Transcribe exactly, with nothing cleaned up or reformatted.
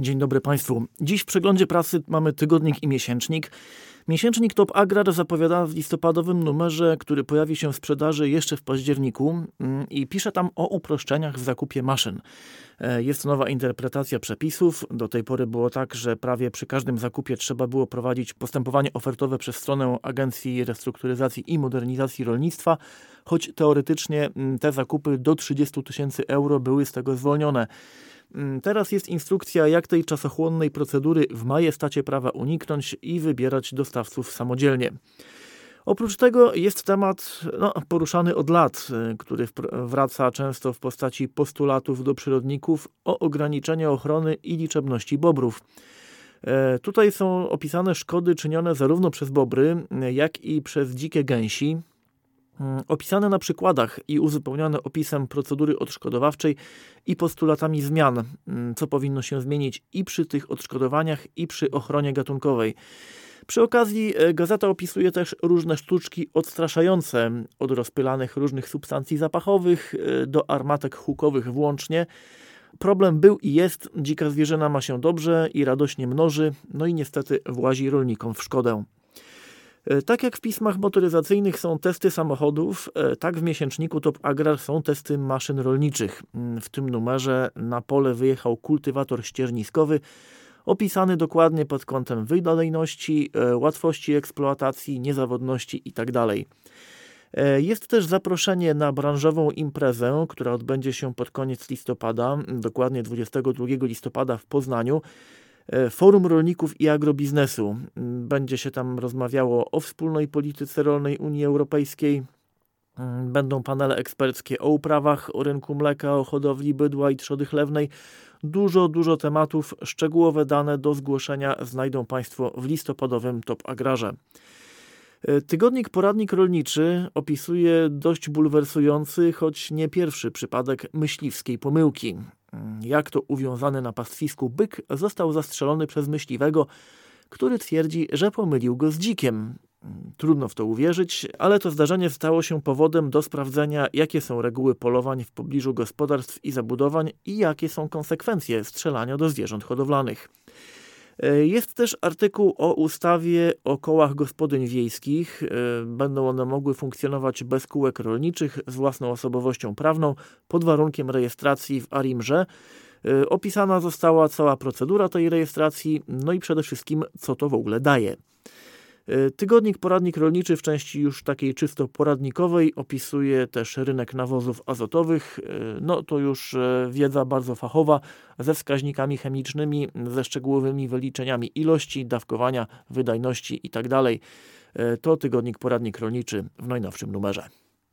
Dzień dobry Państwu. Dziś w przeglądzie prasy mamy tygodnik i miesięcznik. Miesięcznik Top Agrar zapowiada w listopadowym numerze, który pojawi się w sprzedaży jeszcze w październiku i pisze tam o uproszczeniach w zakupie maszyn. Jest nowa interpretacja przepisów. Do tej pory było tak, że prawie przy każdym zakupie trzeba było prowadzić postępowanie ofertowe przez stronę Agencji Restrukturyzacji i Modernizacji Rolnictwa, choć teoretycznie te zakupy do trzydziestu tysięcy euro były z tego zwolnione. Teraz jest instrukcja, jak tej czasochłonnej procedury w majestacie prawa uniknąć i wybierać dostawców samodzielnie. Oprócz tego jest temat no, poruszany od lat, który wraca często w postaci postulatów do przyrodników o ograniczenie ochrony i liczebności bobrów. E, tutaj są opisane szkody czynione zarówno przez bobry, jak i przez dzikie gęsi. Opisane na przykładach i uzupełnione opisem procedury odszkodowawczej i postulatami zmian, co powinno się zmienić i przy tych odszkodowaniach, i przy ochronie gatunkowej. Przy okazji gazeta opisuje też różne sztuczki odstraszające, od rozpylanych różnych substancji zapachowych do armatek hukowych włącznie. Problem był i jest, dzika zwierzyna ma się dobrze i radośnie mnoży, no i niestety włazi rolnikom w szkodę. Tak jak w pismach motoryzacyjnych są testy samochodów, tak w miesięczniku Top Agrar są testy maszyn rolniczych. W tym numerze na pole wyjechał kultywator ścierniskowy, opisany dokładnie pod kątem wydolejności, łatwości eksploatacji, niezawodności itd. Jest też zaproszenie na branżową imprezę, która odbędzie się pod koniec listopada, dokładnie dwudziestego drugiego listopada w Poznaniu. Forum Rolników i Agrobiznesu. Będzie się tam rozmawiało o wspólnej polityce rolnej Unii Europejskiej. Będą panele eksperckie o uprawach, o rynku mleka, o hodowli bydła i trzody chlewnej. Dużo, dużo tematów. Szczegółowe dane do zgłoszenia znajdą Państwo w listopadowym Top Agrarze. Tygodnik Poradnik Rolniczy opisuje dość bulwersujący, choć nie pierwszy przypadek myśliwskiej pomyłki. Jak to uwiązany na pastwisku byk został zastrzelony przez myśliwego, który twierdzi, że pomylił go z dzikiem. Trudno w to uwierzyć, ale to zdarzenie stało się powodem do sprawdzenia, jakie są reguły polowań w pobliżu gospodarstw i zabudowań i jakie są konsekwencje strzelania do zwierząt hodowlanych. Jest też artykuł o ustawie o kołach gospodyń wiejskich. Będą one mogły funkcjonować bez kółek rolniczych z własną osobowością prawną pod warunkiem rejestracji w ARiMR-ze. Opisana została cała procedura tej rejestracji, no i przede wszystkim co to w ogóle daje. Tygodnik Poradnik Rolniczy w części już takiej czysto poradnikowej opisuje też rynek nawozów azotowych. No to już wiedza bardzo fachowa ze wskaźnikami chemicznymi, ze szczegółowymi wyliczeniami ilości, dawkowania, wydajności itd. To Tygodnik Poradnik Rolniczy w najnowszym numerze.